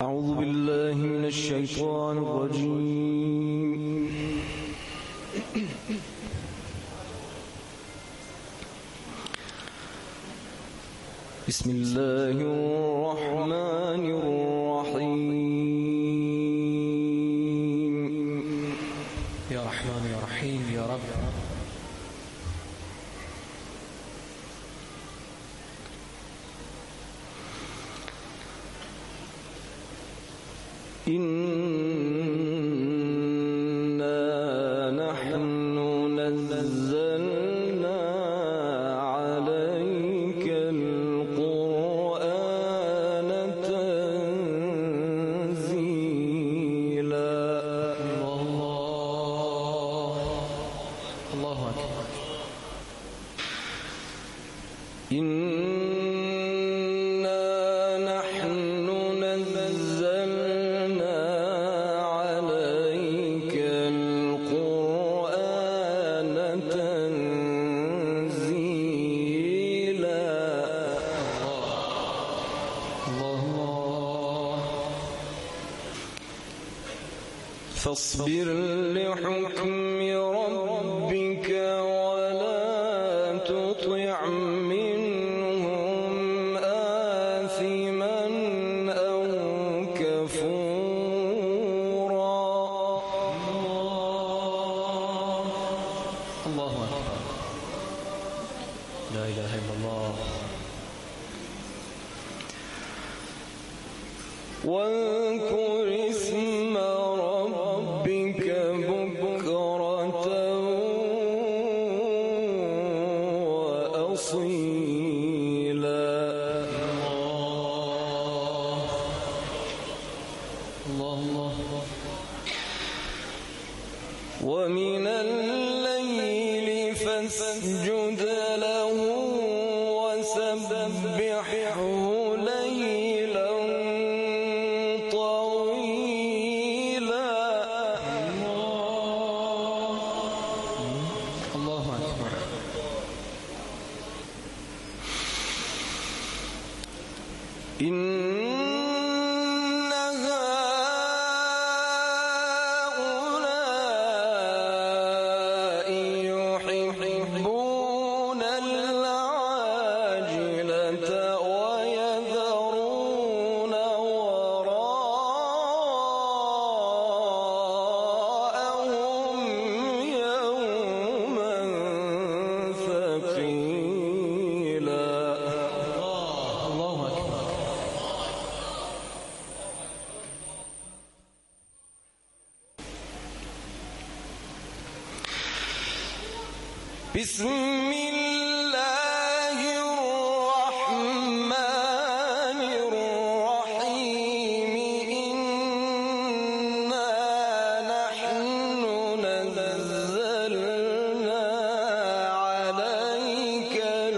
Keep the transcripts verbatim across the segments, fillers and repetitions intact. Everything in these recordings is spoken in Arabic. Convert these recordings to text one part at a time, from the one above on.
أعوذ بالله من الشيطان الرجيم. بسم الله الرحمن الرحيم. يا رحمن يا رحيم يا رب. إنا نحن نزلنا عليك القرآن تنزيلا. الله الله أكبر. فاصبر لحكم ربك ولا تطع منهم آثما أو كفورا. الله أكبر. لا إله إلا الله. واذكر اسم ربك بكرة وأصيلا. الله الله. ومن الليل فاسجد له وسبحه ليلا طويلا. الله أكبر. إن هؤلاء يحبون العاجلة ويذرون وراءهم يوما ثقيلا. الله أكبر. بسم الله الرحمن الرحيم. إنا نحن نزلنا عليك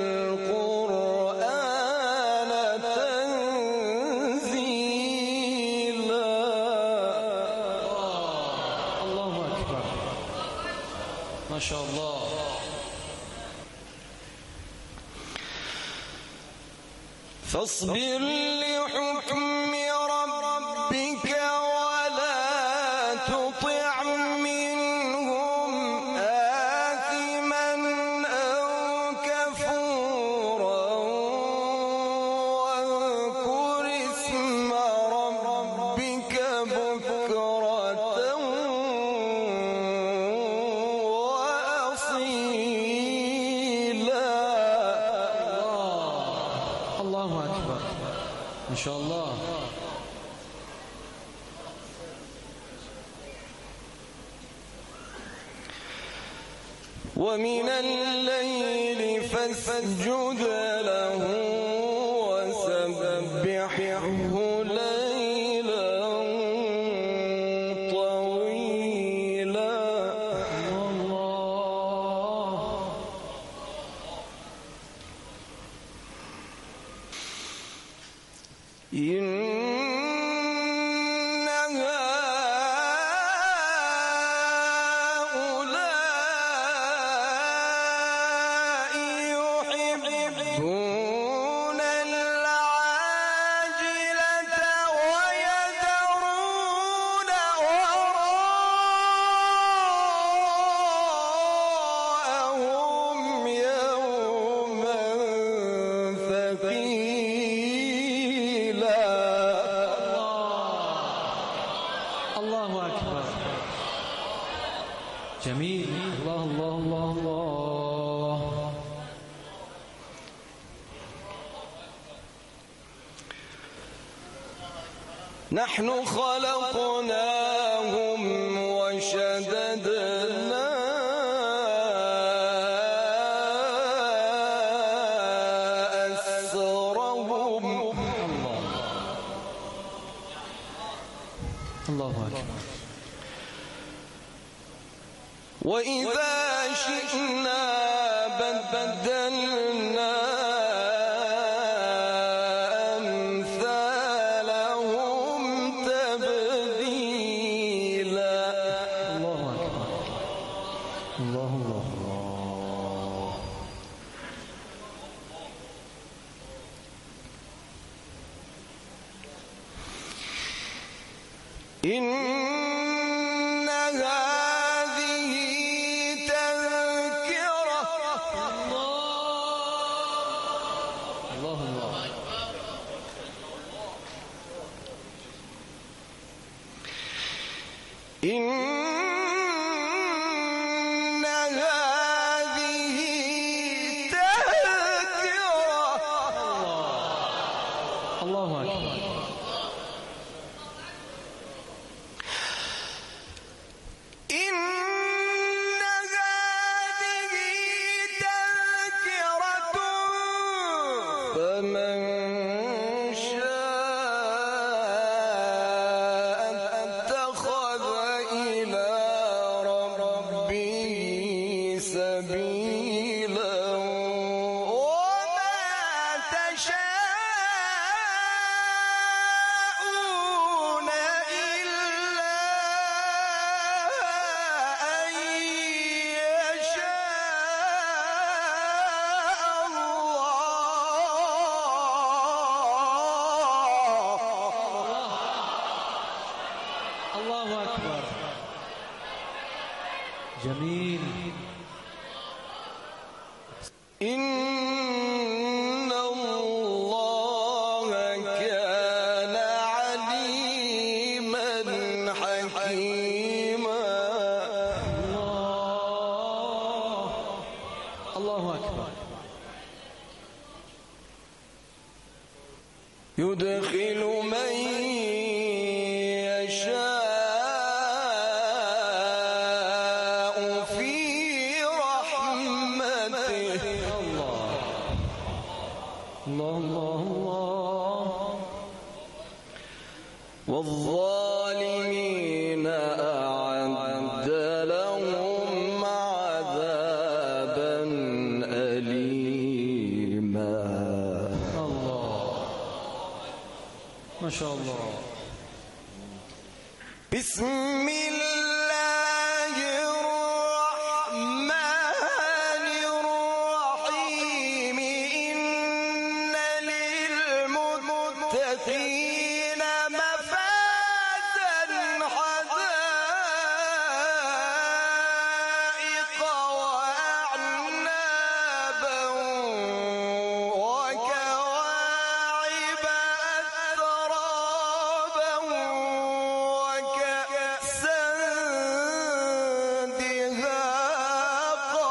القرآن تنزيلا. الله أكبر. ما شاء الله. فاصبر لحكم ربك ولا تطع منهم آثما أو كفورا. واذكر اسم ربك بكرة وأصيلا. الله أكبر. إن شاء الله. ومن الليل فاسجد له وسبحه ليلا طويلا. الله. إن هؤلاء يحبون جميل. الله الله الله الله. نحن خلقناهم وشددنا أسرهم. الله أكبر. وإذا شئنا بدلنا أمثالهم تبديلا. الله أكبر. الله الله الله. إن هذه تذكرة. الله الله. إن هذه تذكرة. الله أكبر. إن هذه تذكرة فمن شاء اتخذ إلى ربه سبيلا. وما تشاءون إلا أن يشاء الله. الله أكبر. جميل. إن الله كان عليما حكيما. الله. الله أكبر. يدخل من يشاء في رحمته. الله الله الله. والظالمين أعد لهم عذابا أليما. الله ما شاء الله. بسم الله الرحمن الرحيم. إن للمتقين مفازا حدائق وأعنابا وكواعب أترابا وكأسا دهاقا.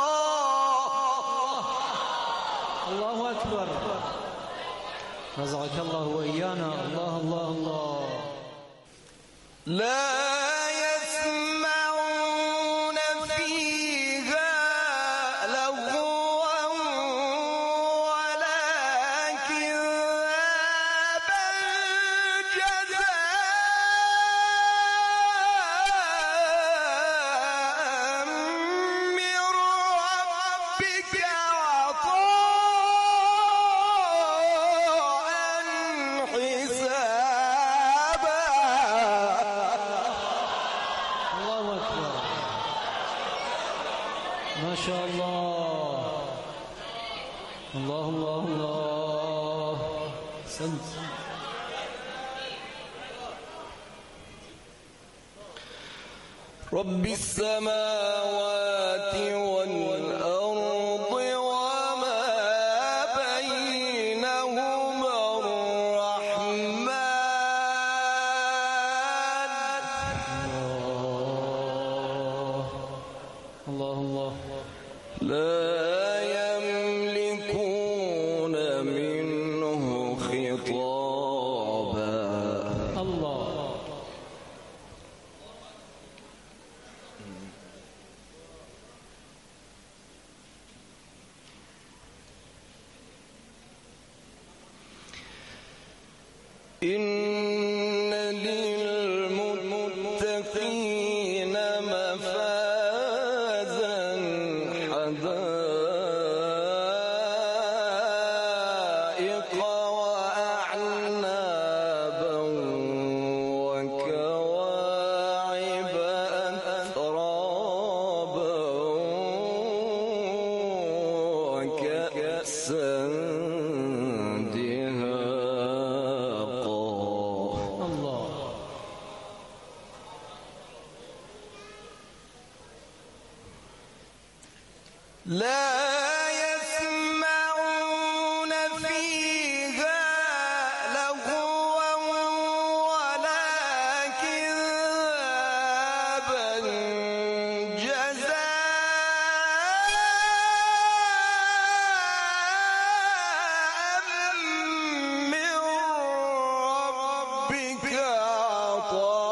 الله أكبر. رزقك الله وإيانا. الله الله الله. لا يسمعون فيها لغوا ولا كذابا جزاء من ربك عطاء حسابا. الله أكبر. ما شاء الله. الله الله الله. سنت. رب السماوات والأرض وما بينهما الرحمن. الله إن للمتقين مفازا حدائق وأعنابا وكواعب أترابا وكأسا لا يسمعون فيها لغوا ولا كذابا جزاء من ربك عطاء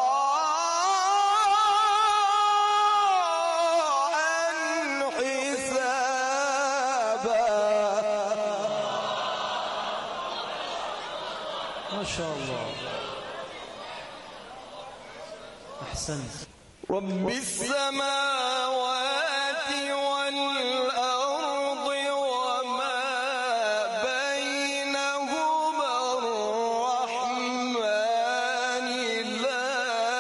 ما شاء الله. أحسنت. رب السماوات والأرض وما بينهما الرحمن لا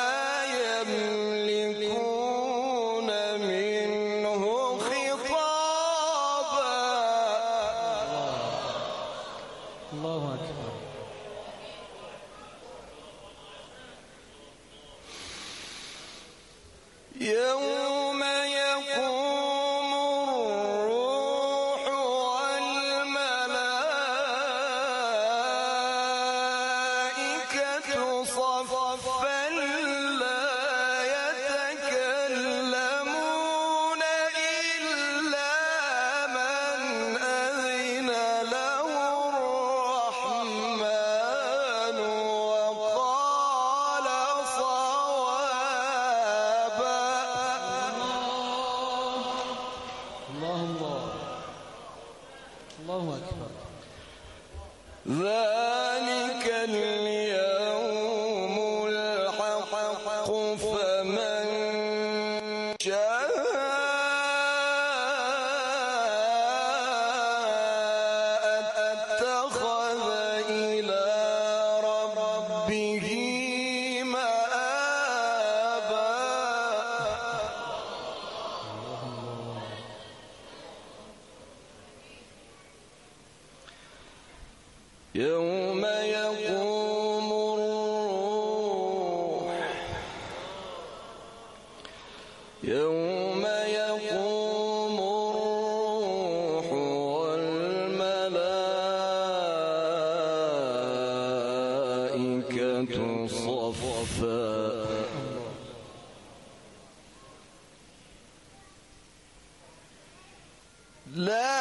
يملكون منه خطابا. الله أكبر. يوم يقوم الروح والملائكة صفا لا يتكلمون إلا من أذن له الرحمن وقال صوابا. الله أكبر. ذلك اليوم الحق فمن شاء اتخذ إلى ربه مآبا. يوم يقوم الروح يوم يقوم الروح والملائكة صفا لا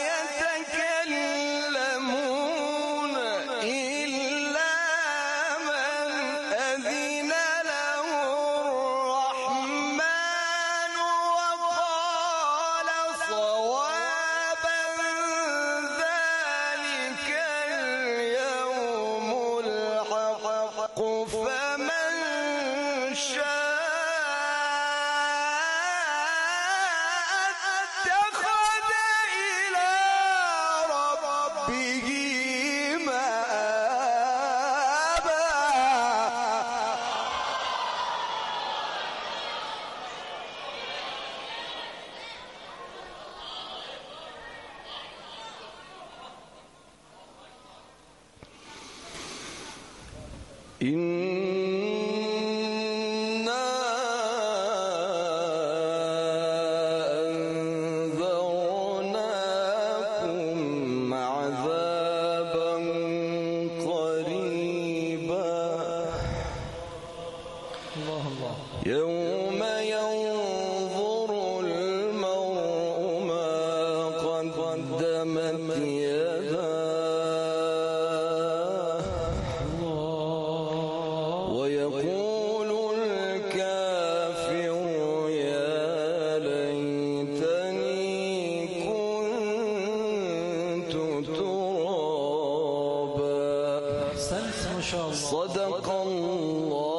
فمن شاء اتخذ إلى ربه مآبا. إن ما شاء الله. صدق الله